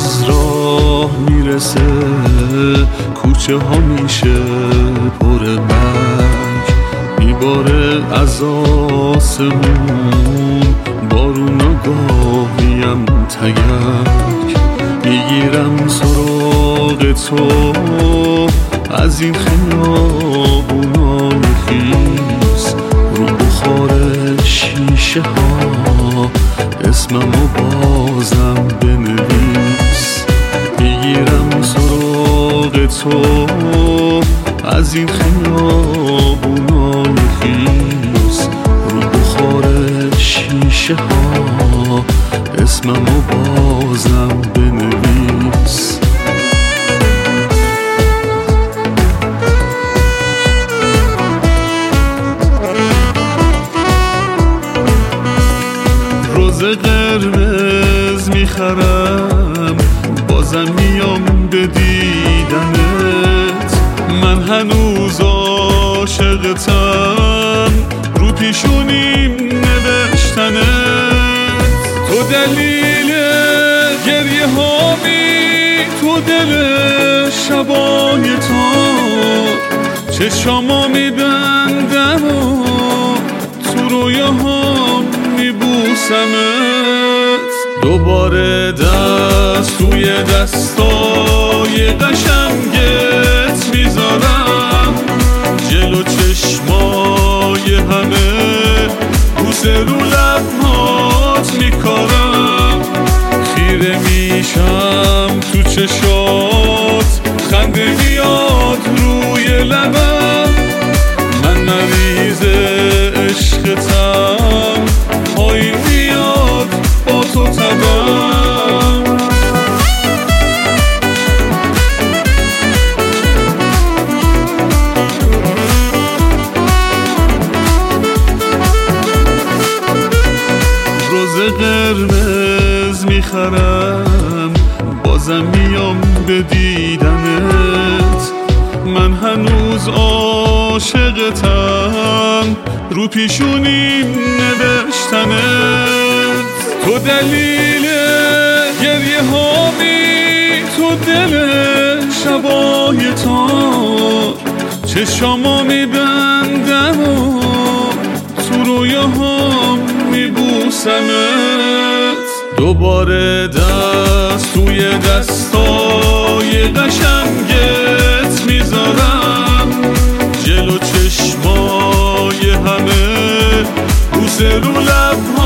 از راه میرسه کوچه ها میشه پر برگ، میباره از آسمون بارون گاهیم تگرگ. میگیرم سراغ تو از این خیابونای خیس، رو بخار شیشه ها اسممو بازم بنویس. میگیرم سراغ تو از این خیابونای خیس، رو بخار شیشه ها اسممو بازم بنویس. روز قرمز میخرم بازم میام به دیدنت، من هنوز عاشقتم رو پیشونیم نوشتنت. تو دلیل گریه هامی، تو دل شبای تو، چشامو میبندم و تو رویاهام میبوسمت. دوباره دست توی دستای قشنگت میذارم، جلو چشمای همه بوسه رو لبهات میکارم. خیره میشم تو چشات، خنده میاد روی لبم. من مریض عشقتم، پایین میاد با تو تبم. روز قرمز میخرم بازم میام به دیدنت، من هنوز عاشقتم رو پیشونیم نوشتنت. تو دلیل گریه هامی، تو دل شبای تو، چشامو میبندم و تو رویاهام میبوسمت. دوباره دست توی دستای قشنگت میذارم، جلو چشمای همه بوسه رو لبها